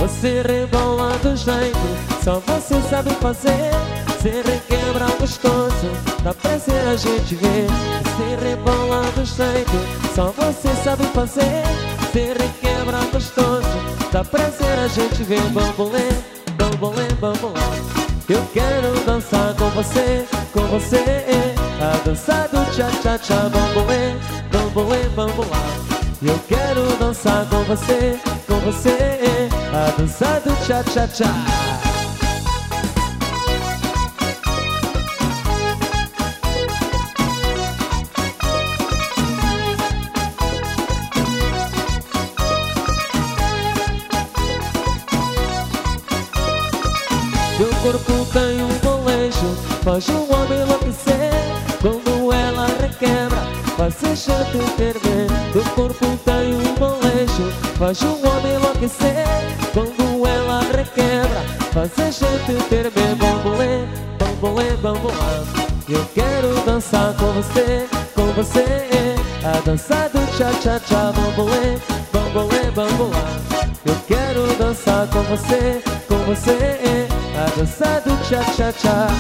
Você rebola do jeito, só você sabe fazer. Você requebra gostoso, dá prazer a gente ver. Você rebola do jeito, só você sabe fazer. Você requebra gostoso, dá prazer a gente ver. Bambolê, bambolê, bambolá. Eu quero dançar com você, a dança do tchá-tchá-tchá. Bambolê, bambolê, bambolá. Eu quero dançar com você, a dança do tchá-tchá-tchá. Meu corpo tem um molejo, faz o homem enlouquecer. Quando ela requebra, faz a gente ferver. Meu corpo tem um molejo, faz o homem enlouquecer. Quando ela requebra, faz a gente ferver. Bambolê, bambolê, bambolá. Eu quero dançar com você, a dança do tchá-tchá-tchá. Bambolê, bambolê, bambolá. Eu quero dançar com você, a dança do tchá-tchá-tchá.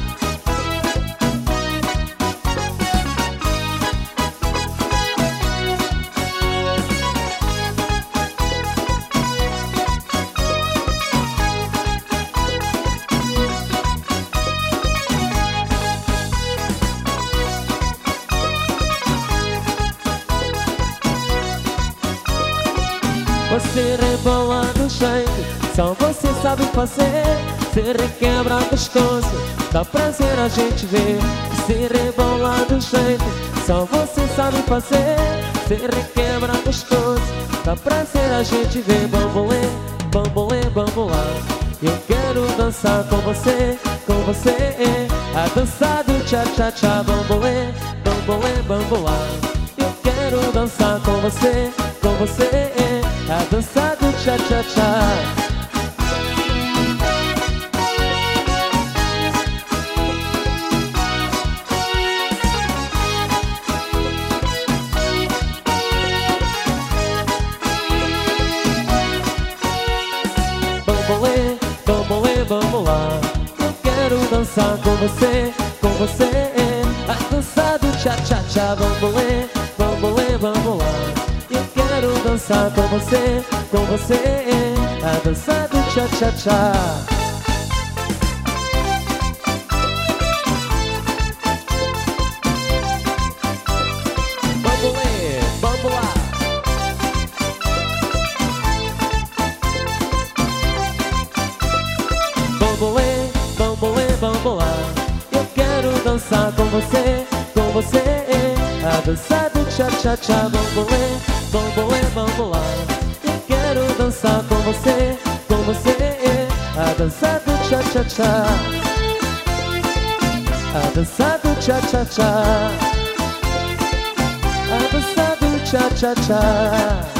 Você rebola do jeito, só você sabe fazer. Você requebra gostoso, dá prazer a gente ver. Você rebola do jeito, só você sabe fazer. Você requebra gostoso, dá prazer a gente ver. Bambolê, bambolê, bambolá. Eu quero dançar com você, a dança do tchá-tchá-tchá. Bambolê, bambolê, bambolá. Eu quero dançar com você, a dança do tchá-tchá-tchá. Bambolê, bambolê, bambolá. Eu quero dançar com você, a dança do tchá-tchá-tchá. Bambolê, bambolê, bambolá. Eu quero dançar com você, a dança do tchá-tchá-tchá. Bambolê, bambolá. Bambolê, bambolê, bambolá. Eu quero dançar com você, a dança do tchá-tchá-tchá. Bambolê, bambolê, bambolá. Eu quero dançar com você, a dança do tchá-tchá-tchá. A dança do tchá-tchá-tchá. A dança do tchá-tchá-tchá.